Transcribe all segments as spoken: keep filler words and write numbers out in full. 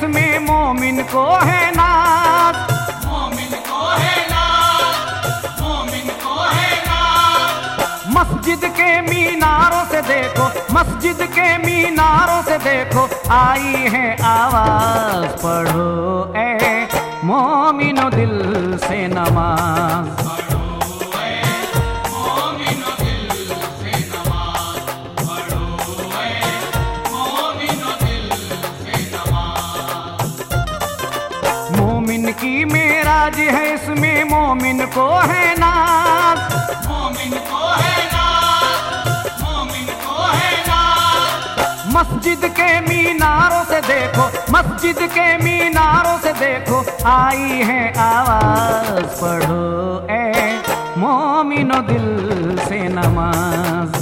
इसमें मोमिन को है नाज, मोमिन को है नाज, मोमिन को है नाज। मस्जिद के मीनारों से देखो, मस्जिद के मीनारों से देखो, आई है आवाज, पढ़ो ए मोमिनो दिल से नमाज। मोमिन की मेराज है, इसमें मोमिन को है नाज, मोमिन को है नाज, मोमिन को है नाज। मस्जिद के मीनारों से देखो, मस्जिद के मीनारों से देखो, आई है आवाज, पढ़ो ए मोमिनो दिल से नमाज।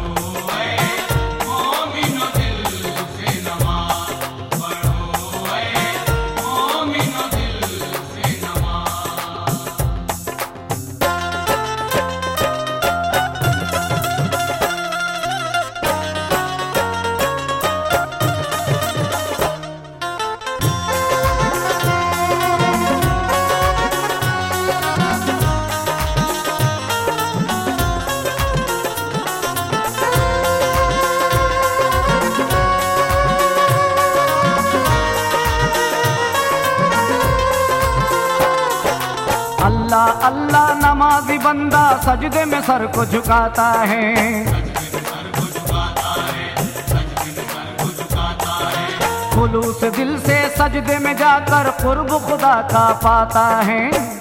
अल्लाह अल्लाह नमाजी बंदा सजदे में सर को झुकाता है, खुलूस दिल से सजदे में जाकर कुर्ब खुदा का पाता है।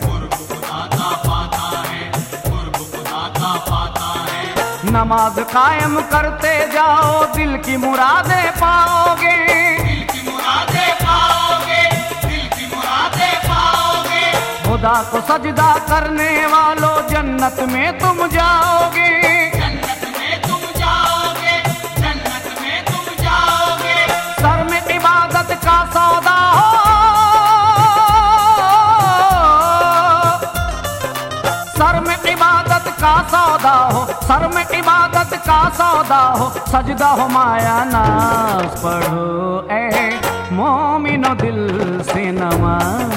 नमाज कायम करते जाओ, दिल की मुरादें पाओगे, दिल की मुरादें पाओगे, दिल की मुरादें पाओगे। खुदा को सजदा करने वालों जन्नत में तुम जाओगे, जन्नत में तुम जाओगे, जन्नत में तुम जाओगे। सर में इबादत का सौदा हो, सर में इबादत का सौदा हो, सर में इबादत का सौदा हो, सजदा हो माया नाज, पढ़ो ए मोमिनो दिल से नमाज।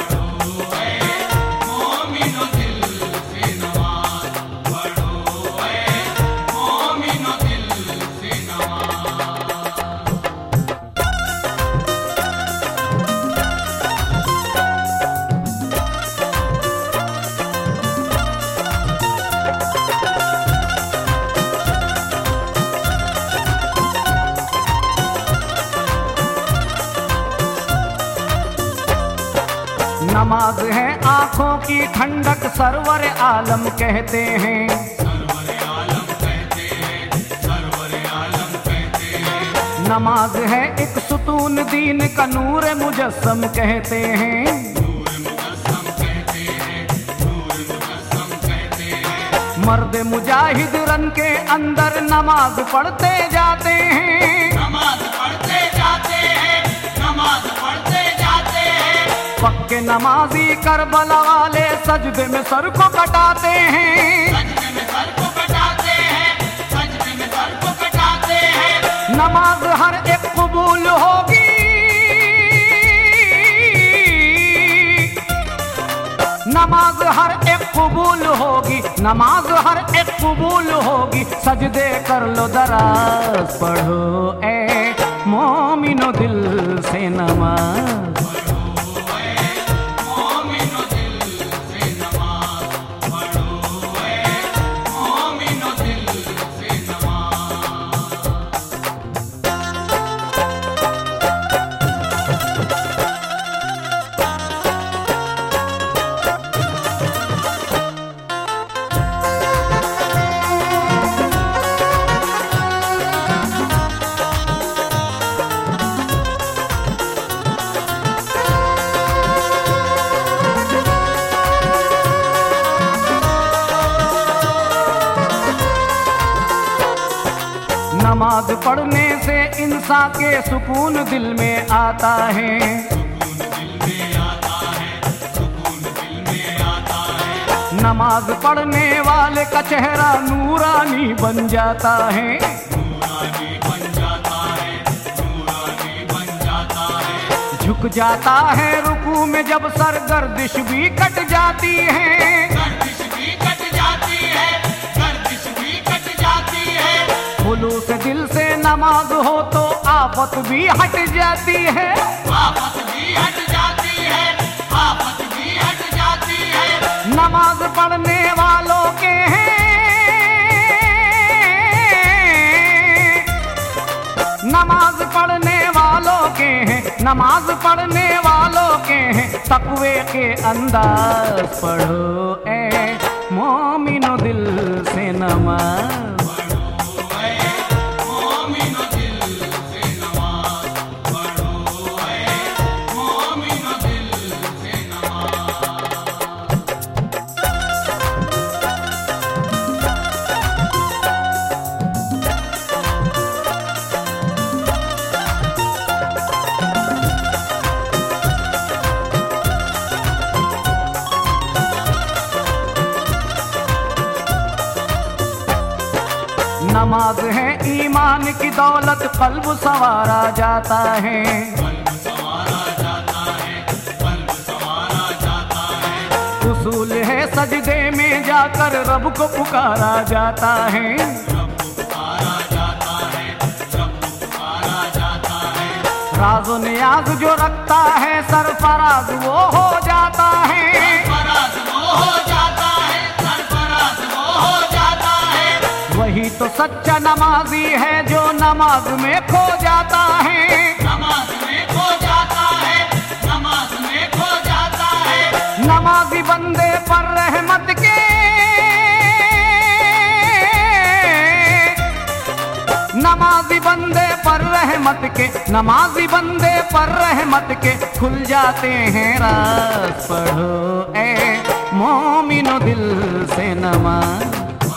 नमाज है आंखों की ठंडक, सरवर आलम कहते हैं, सरवर आलम कहते हैं, सरवर आलम कहते हैं। नमाज है एक सुतून दीन का, नूर मुजस्सम कहते हैं, नूर मुजस्सम कहते हैं, नूर मुजस्सम कहते हैं। मर्द मुजाहिद रन के अंदर नमाज पढ़ते जाते हैं, नमाज पढ़ते जाते हैं, नमाज पढ़ते जाते हैं। पक्के नमाजी करबला वाले सजदे में सर को कटाते हैं, सजदे में सर को कटाते हैं, सजदे में सर को कटाते हैं। नमाज हर एक कबूल होगी, नमाज हर एक कबूल होगी, नमाज हर एक कबूल होगी, सजदे कर लो दराज, पढ़ो ए मोमिनो दिल से नमाज। नमाज पढ़ने से इंसान के सुकून दिल में आता है, सुकून दिल में आता है, सुकून दिल में आता है। नमाज पढ़ने वाले का चेहरा नूरानी बन जाता है, नूरानी बन जाता है, नूरानी बन जाता है। झुक रुक जाता है रुकू में जब सर गर्दिश भी कट जाती है। गर्दिश भी कट जाती है, गर्दिश भी कट जाती है। खुलूस दिल से नमाज हो तो आफत भी हट जाती है। आफत भी हट जाती है, आफत भी हट जाती है। नमाज पढ़ने वालों के हैं, नमाज पढ़ने वालों के हैं, नमाज पढ़ने वालों के हैं तकवे के अंदाज। पढ़ो ए मोमिनो दिल से नमाज, नमाज है ईमान की दौलत कल्ब संवारा जाता है। कल्ब संवारा जाता है, कल्ब संवारा जाता है। उसूल है सजदे में जाकर रब को पुकारा जाता है। रब को पुकारा जाता है, रब को पुकारा जाता है। राज़ो नियाज जो रखता है सरफराज वो हो जाता है। सरफराज वो हो जाता है, सरफराज वो हो जाता है। वही तो सच्चा नमाजी है जो नमाज में खो जाता है। नमाज में खो जाता है, नमाज में खो जाता है। नमाजी बंदे पर रहमत के, नमाजी बंदे पर रहमत के, नमाजी बंदे पर रहमत के खुल जाते हैं राज। पढ़ो ए मोमिनो दिल से नमाज,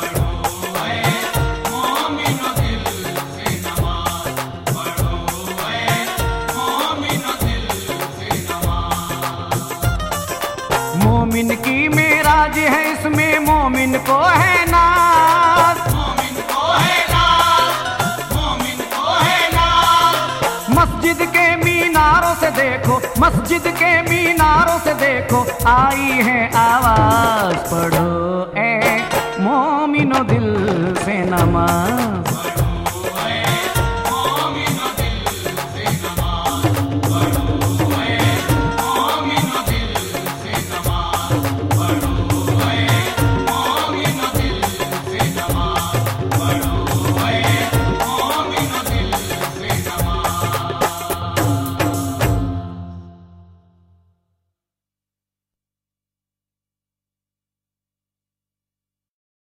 मोमिन की मेराज है इसमें मोमिन को है नाज। मोमिन को है नाज, मोमिन को है नाज। मस्जिद के मीनारों से देखो, मस्जिद के मीनारों से देखो आई है आवाज। पढ़ो ए मोमिनो दिल से नमाज।